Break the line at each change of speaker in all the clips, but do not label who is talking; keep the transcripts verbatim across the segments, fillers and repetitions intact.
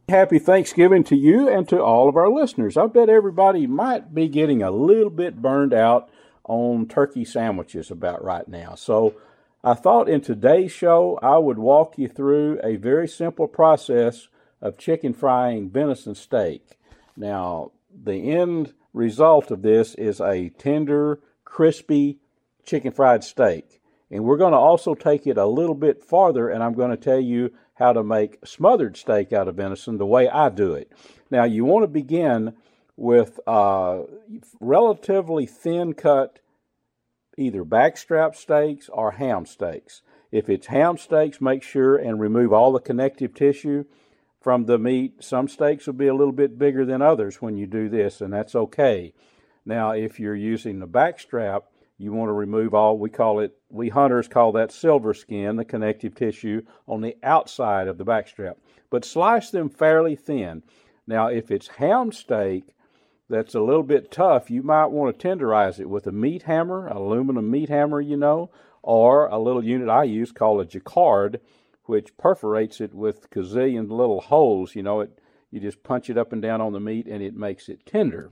Happy Thanksgiving to you and to all of our listeners. I bet everybody might be getting a little bit burned out on turkey sandwiches about right now. So I thought in today's show I would walk you through a very simple process of chicken frying venison steak. Now, the end result of this is a tender, crispy chicken fried steak. And we're going to also take it a little bit farther, and I'm going to tell you how to make smothered steak out of venison the way I do it. Now, you want to begin with uh, relatively thin cut either backstrap steaks or ham steaks. If it's ham steaks, make sure and remove all the connective tissue from the meat. Some steaks will be a little bit bigger than others when you do this, and that's okay. Now, if you're using the backstrap, you want to remove all, we call it, we hunters call that silver skin, the connective tissue on the outside of the backstrap. But slice them fairly thin. Now, if it's ham steak that's a little bit tough, you might want to tenderize it with a meat hammer, an aluminum meat hammer, you know, or a little unit I use called a jacquard, which perforates it with gazillion little holes. You know, it you just punch it up and down on the meat and it makes it tender.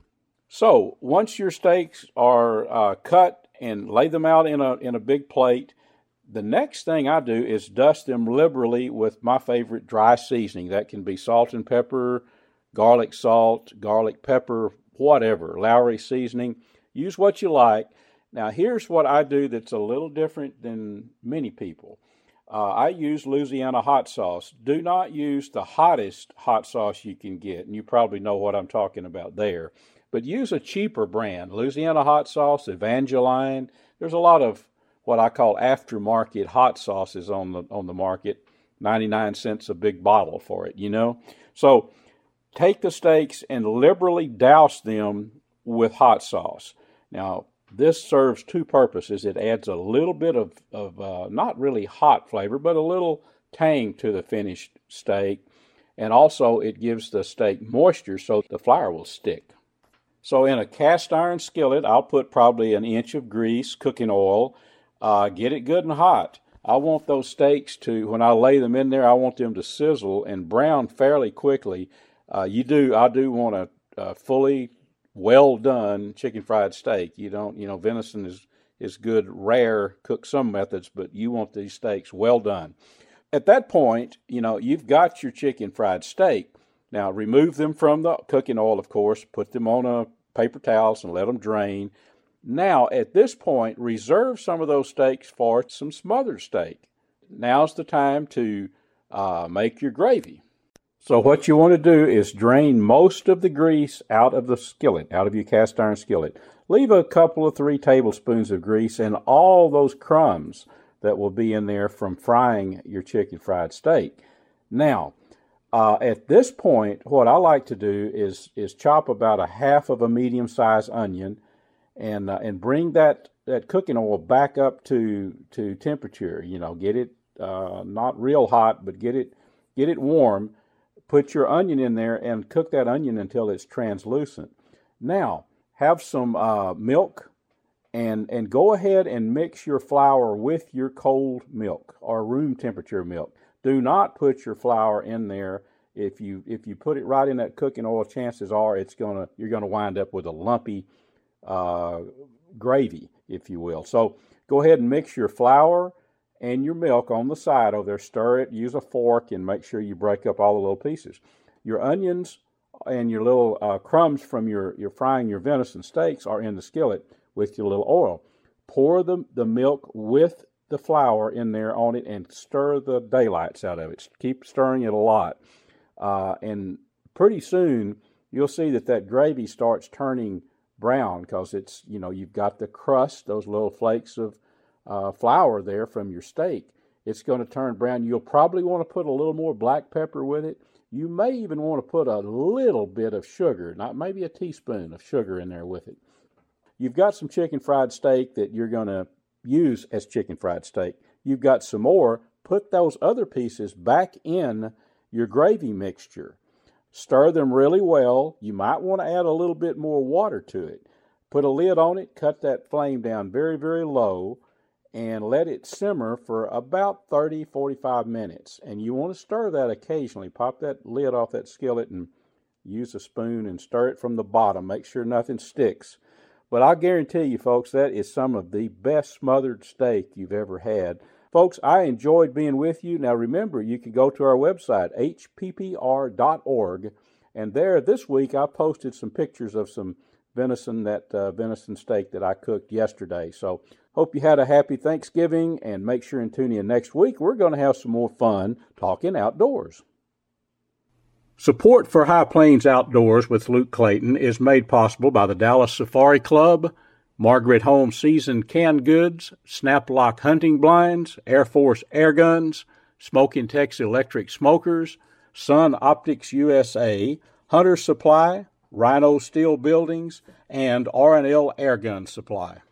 So once your steaks are uh, cut and lay them out in a in a big plate, the next thing I do is dust them liberally with my favorite dry seasoning. That can be salt and pepper, garlic salt, garlic pepper, whatever, Lowry seasoning. Use what you like. Now, here's what I do that's a little different than many people. Uh, I use Louisiana hot sauce. Do not use the hottest hot sauce you can get, and you probably know what I'm talking about there. But use a cheaper brand. Louisiana hot sauce, Evangeline. There's a lot of what I call aftermarket hot sauces on the on the market. ninety-nine cents a big bottle for it, you know. So take the steaks and liberally douse them with hot sauce. Now, this serves two purposes. It adds a little bit of, of uh, not really hot flavor, but a little tang to the finished steak. And also it gives the steak moisture so the flour will stick. So in a cast iron skillet, I'll put probably an inch of grease, cooking oil, uh, get it good and hot. I want those steaks to, when I lay them in there, I want them to sizzle and brown fairly quickly. Uh, you do, I do want a, a fully well done chicken fried steak. You don't, you know, venison is, is good, rare, cook some methods, but you want these steaks well done. At that point, you know, you've got your chicken fried steak. Now, remove them from the cooking oil, of course, put them on a paper towels and let them drain. Now, at this point, reserve some of those steaks for some smothered steak. Now's the time to uh, make your gravy. So what you want to do is drain most of the grease out of the skillet, out of your cast iron skillet. Leave a couple of three tablespoons of grease and all those crumbs that will be in there from frying your chicken fried steak. Now, Uh, at this point, what I like to do is is chop about a half of a medium-sized onion, and uh, and bring that, that cooking oil back up to to temperature. You know, get it uh, not real hot, but get it get it warm. Put your onion in there and cook that onion until it's translucent. Now, have some uh, milk, and and go ahead and mix your flour with your cold milk or room temperature milk. Do not put your flour in there. If you if you put it right in that cooking oil, chances are it's gonna you're gonna wind up with a lumpy uh, gravy, if you will. So go ahead and mix your flour and your milk on the side over there. Stir it. Use a fork and make sure you break up all the little pieces. Your onions and your little uh, crumbs from your your frying your venison steaks are in the skillet with your little oil. Pour the the milk with the flour in there on it and stir the daylights out of it. Keep stirring it a lot. Uh, and pretty soon you'll see that that gravy starts turning brown because it's, you know, you've got the crust, those little flakes of uh, flour there from your steak. It's going to turn brown. You'll probably want to put a little more black pepper with it. You may even want to put a little bit of sugar, not maybe a teaspoon of sugar in there with it. You've got some chicken fried steak that you're going to use as chicken fried steak. You've got some more. Put those other pieces back in your gravy mixture. Stir them really well. You might want to add a little bit more water to it. Put a lid on it, cut that flame down very, very low, and let it simmer for about thirty, forty-five minutes. And you want to stir that occasionally. Pop that lid off that skillet and use a spoon and stir it from the bottom. Make sure nothing sticks. But I'll guarantee you, folks, that is some of the best smothered steak you've ever had. Folks, I enjoyed being with you. Now remember, you can go to our website, H P P R dot org, and there this week I posted some pictures of some venison, that uh, venison steak that I cooked yesterday. So hope you had a happy Thanksgiving, and make sure and tune in next week. We're going to have some more fun talking outdoors. Support for High Plains Outdoors with Luke Clayton is made possible by the Dallas Safari Club, Margaret Home Seasoned Canned Goods, Snap-Lock Hunting Blinds, Air Force Air Guns, Smoking Tex Electric Smokers, Sun Optics U S A, Hunter Supply, Rhino Steel Buildings, and R and L Air Gun Supply.